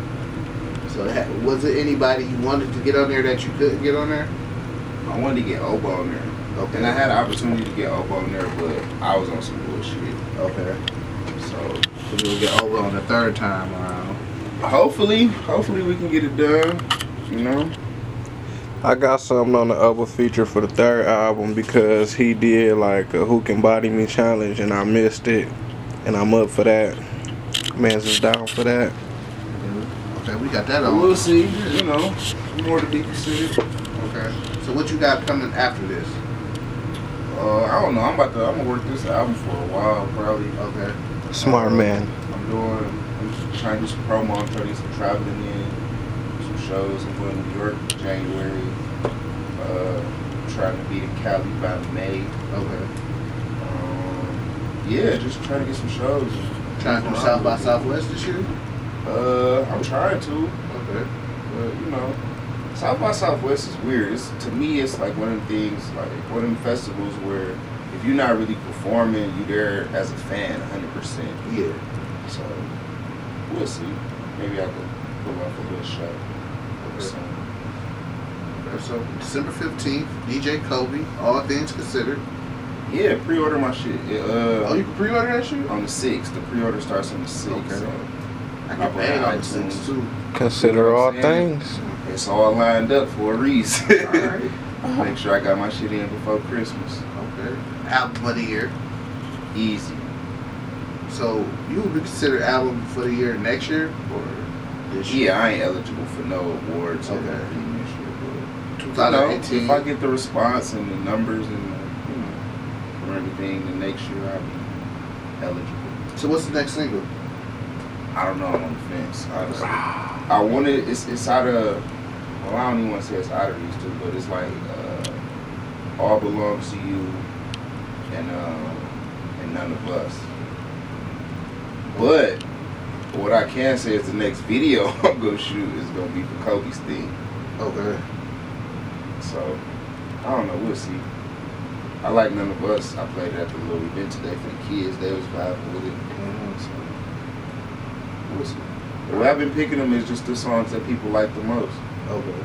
So ha- was it anybody you wanted to get on there that you couldn't get on there? I wanted to get Obo on there. Okay. And I had an opportunity to get Obo on there, but I was on some bullshit. Okay. So So we'll get over on the third time around. hopefully, hopefully we can get it done. You know? I got something on the other feature for the third album because he did like a Who Can Body Me challenge and I missed it. And I'm up for that. Man's is down for that. Okay, we got that But on. we'll see. You know, more to be considered. Okay. So what you got coming after this? Uh, I don't know. I'm about to. I'm gonna work this album for a while, probably. Okay. Smart man. I'm doing. I'm just trying to do some promo. I'm trying to get some traveling in, some shows. I'm going to New York in January. Uh, trying to be in Cali by May. Okay. Um, yeah, just trying to get some shows. Trying to do South by Southwest this year? Uh, I'm trying to, Okay. but you know, South by Southwest is weird. It's, to me, it's like one of the things, like one of the festivals where if you're not really performing, you're there as a fan, one hundred percent. Yeah. So we'll see. Maybe I could pull off a little show. Okay. So, Okay, so December fifteenth, D J Kobe, All Things Considered. Yeah, pre-order my shit. It, uh, Oh, you can pre-order that shit? on the sixth. The pre-order starts on the sixth. Okay. So I Hop can on pay on the iTunes. six too. Consider all Yeah. things. it's all lined up for a reason. Alright. Make sure I got my shit in before Christmas. Okay. Album of the year. Easy. So you would consider album for the year next year or this year? Yeah, I ain't eligible for no awards or Okay. anything this year, but you know, twenty eighteen. if I get the response and the numbers and the, you know, for everything, then next year I'll be eligible. So what's the next single? I don't know. I'm on the fence. Honestly, I wanted. It's it's out of. Well, I don't even want to say it's out of these two, but it's like uh, All Belongs to You and um, and None of Us. But what I can say is the next video I'm gonna shoot is gonna be for Kobe's theme. Okay. So I don't know. We'll see. I like None of Us. I played it at the little event today for the kids. They was vibing with it. So we'll see. The way I've been picking them is just the songs that people like the most. Okay.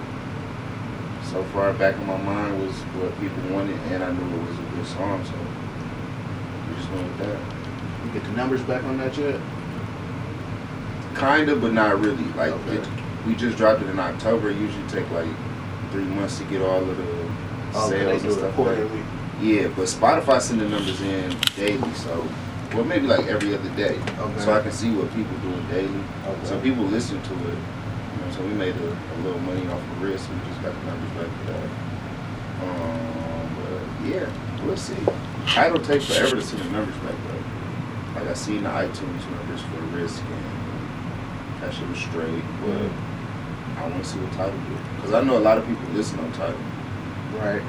So far back in my mind was what people wanted, and I knew it was a good song. So we just went with that. You get the numbers back on that yet? Kinda, but not really. Like Okay. it, we just dropped it in October. It usually take like three months to get all of the Oh, they sales do and it stuff. Like quarterly. Yeah, but Spotify send the numbers in daily, so well maybe like every other day, Okay. so I can see what people doing daily. Okay. So people listen to it. You know, so we made a, a little money off the risk. We just got the numbers back for that. Um, but yeah, we'll see. It'll take forever to see the numbers back though. Like I seen the iTunes numbers for risk and that shit was straight, but I want to see what Tidal do because I know a lot of people listen on Tidal. Right.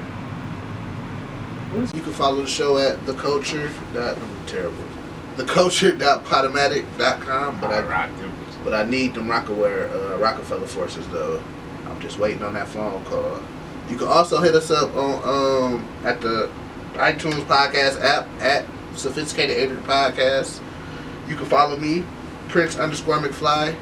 You can follow the show at the culture. Dot, I'm terrible. The culture dot podomatic dot com. But I, but I need them Rockaware, uh, Rockefeller forces though. I'm just waiting on that phone call. You can also hit us up on um at the iTunes podcast app at Sophisticated Ignorant Podcast. You can follow me, Prince underscore McFly.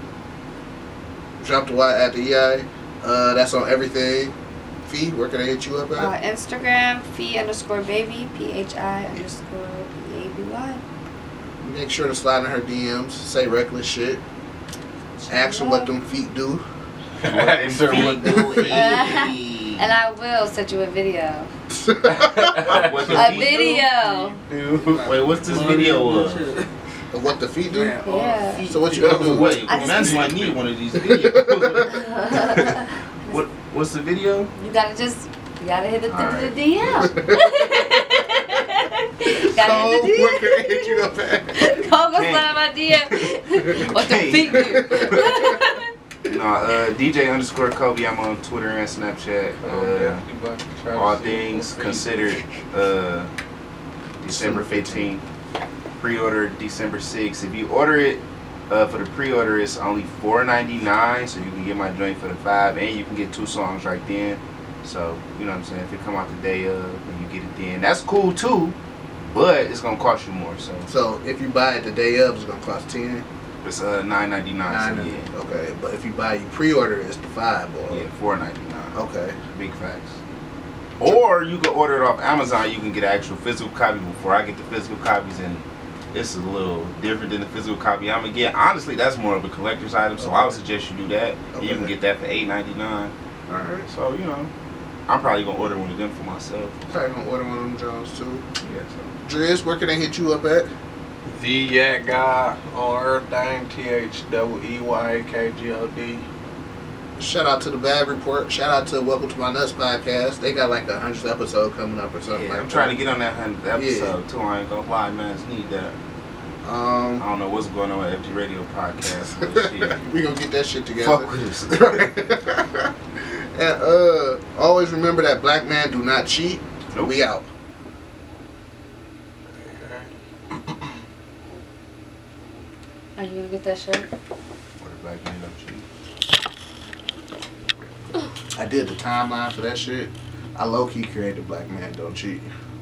Drop the Y at the E I. Uh, that's on everything. Fee, where can I hit you up at? Uh, Instagram, Fee underscore baby, P H I underscore B A B Y. Make sure to slide in her D Ms. Say reckless shit. Ask her what them feet do. What Sir, what do And I will send you a video. What the A feet video. do? Wait, what's this video of? Of what the feet do? Yeah. So what you gonna do? Wait, I just- man might need one of these videos. What? What's the video? You gotta just, you gotta hit the, All the, the right. D M. gotta So hit where the can I hit you up at? D M. Go go slide my D M. What the Hey. feet do. No, uh, D J underscore Kobe. I'm on Twitter and Snapchat. Uh, all things considered. Uh, December fifteenth. Pre-order December sixth. If you order it uh, for the pre-order, it's only four ninety-nine. So you can get my joint for the five, and you can get two songs right then. So you know what I'm saying. If it come out the day of, and you get it then, that's cool too. But it's gonna cost you more. So So if you buy it the day of, it's gonna cost ten. it's uh nine ninety-nine. So Nine. yeah, Okay, but if you buy, you pre-order, it's the five, boy. yeah, four ninety-nine. Okay. Big facts. Or you can order it off Amazon. You can get an actual physical copy before I get the physical copies, and it's a little different than the physical copy I'm gonna get. Honestly, that's more of a collector's item, so I would suggest you do that. And you can Okay. get that for eight ninety-nine. All right. So you know, I'm probably gonna order one of them for myself. Probably gonna order one of them Jones too. Yeah. So. Driz, where can I hit you up at? The Yak Guy on everything. T H W E Y A K G O D. Shout out to the Bad Report. Shout out to Welcome to My Nuts podcast. They got like a hundredth episode coming up or something Yeah, like I'm that. trying to get on that hundredth episode too. I ain't gonna lie, man. I just need that. Um, I don't know what's going on with F G Radio podcast. But shit. we gonna get that shit together. Fuck with us. And uh, always remember that black man do not cheat. Nope. We out. Are you gonna get that shirt? What a black man don't cheat. I did the timeline for that shit. I low key created Black Man Don't Cheat.